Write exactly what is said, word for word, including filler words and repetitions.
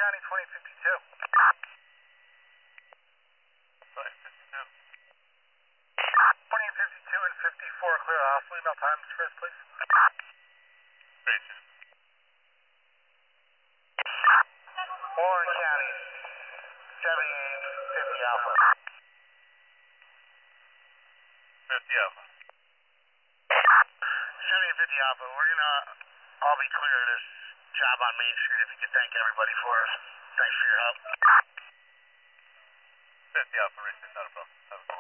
County, twenty fifty-two. twenty fifty-two. twenty fifty-two and fifty-four, clear hospital. Email times, Chris, please. Great. Warren County, seventy-eight fifty Alpha. fifty Alpha. seventy-eight fifty Alpha, we're gonna all be clear of this job on Main Street. If you could thank everybody for us. Thanks for your help. fifty Alpha, Richard, not a problem.